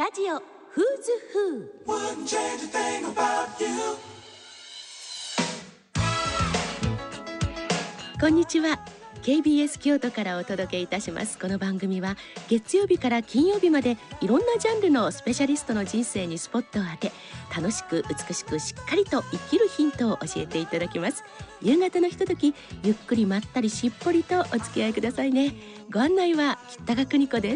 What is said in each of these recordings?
ラジオフーズフー。こんにちは。 KBS 京都からお届けいたします。この番組は月曜日から金曜日までいろんなジャンルのスペシャリストの人生にスポットを当て、楽しく美しくしっかりと生きるヒントを教えていただきます。夕方のひととき、ゆっくりまったりしっぽりとお付き合いくださいね。ご案内は北川邦子です。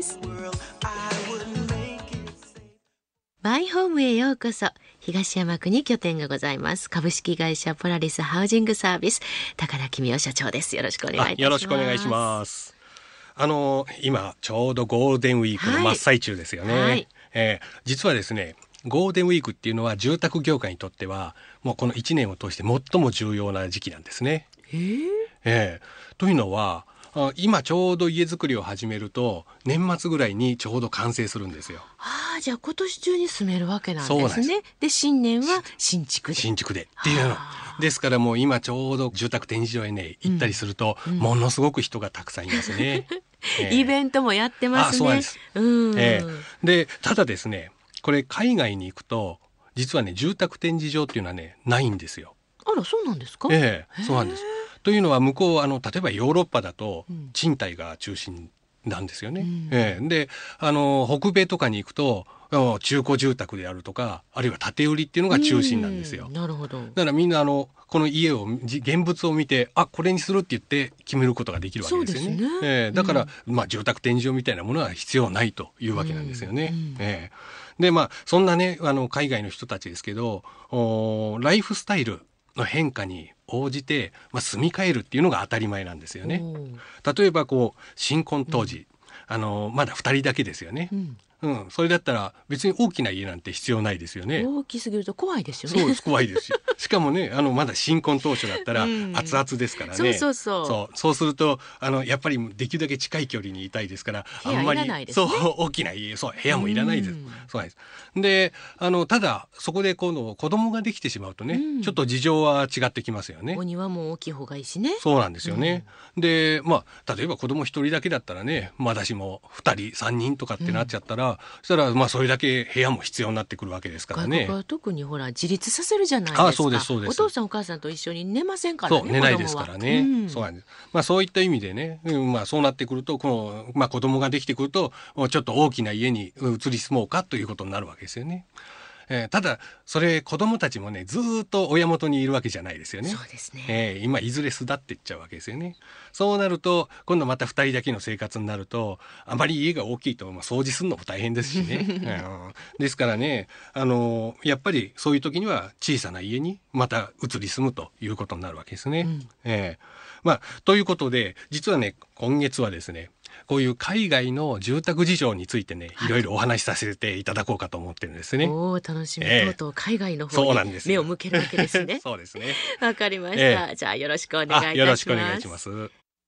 マイホームへようこそ。東山区に拠点がございます株式会社ポラリスハウジングサービス、高田公夫社長です。よろしくお願いいたします。 よろしくお願いします。今ちょうどゴールデンウィークの真っ最中ですよね、実はですね、ゴールデンウィークっていうのは住宅業界にとってはもうこの1年を通して最も重要な時期なんですね。というのは今ちょうど家づくりを始めると年末ぐらいにちょうど完成するんですよ。 じゃあ今年中に住めるわけなんですね。で新年は新築でっていうのですから、もう今ちょうど住宅展示場へね行ったりすると、ものすごく人がたくさんいますね。 イベントもやってますね。 そうなんです。でただですね、これ海外に行くと実はね、住宅展示場っていうのはねないんですよ。 あら、そうなんですか。 そうなんです。というのは向こう例えばヨーロッパだと賃貸が中心なんですよね。で北米とかに行くと中古住宅であるとか、あるいは建て売りっていうのが中心なんですよ。 なるほど。 だからみんなこの家を現物を見てこれにするって言って決めることができるわけですよね。 そうですね。 だから、住宅展示場みたいなものは必要ないというわけなんですよね。でそんなね海外の人たちですけど、ライフスタイルの変化に応じて、住み替えるっていうのが当たり前なんですよね。例えば新婚当時、まだ2人だけですよね。それだったら別に大きな家なんて必要ないですよね。 大きすぎると怖いですよね。 そうです、怖いですよ。しかもねまだ新婚当初だったら熱々ですからね。そうするとやっぱりできるだけ近い距離にいたいですから、あんまり大きな家、部屋もいらないです。そうなんです。でただそこで今度子供ができてしまうとね、ちょっと事情は違ってきますよね。 お庭も大きい方がいいしね。 そうなんですよね。で例えば子供一人だけだったらね、まだしも2人3人とかってなっちゃったら、そしたらそれだけ部屋も必要になってくるわけですからね。 外国は特にほら自立させるじゃないですか。 そうです。お父さんお母さんと一緒に寝ませんからね。 寝ないですからね。そうなんです。そういった意味でね、そうなってくると子供ができてくるとちょっと大きな家に移り住もうかということになるわけですよね。ただそれ子供たちもねずっと親元にいるわけじゃないですよね。 そうですね。 今いずれ巣立っていっちゃうわけですよね。そうなると今度また2人だけの生活になると、あまり家が大きいと掃除するのも大変ですしね。ですからねやっぱりそういう時には小さな家にまた移り住むということになるわけですね。ということで実はね、今月はですね、こういう海外の住宅事情についてね、いろいろお話しさせていただこうかと思ってるんですね。 楽しみ。とうとう海外の方に目を向けるわけですね。 そうですね。 わかりました。じゃあよろしくお願いいたします。 よろしくお願いします。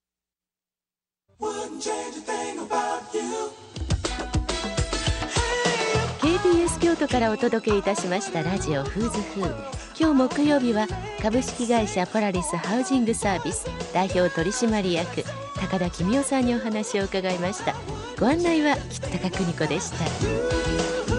KBS 京都からお届けいたしましたラジオフーズフー。今日木曜日は株式会社ポラリスハウジングサービス代表取締役高田公夫さんにお話を伺いました。ご案内は北高邦子でした。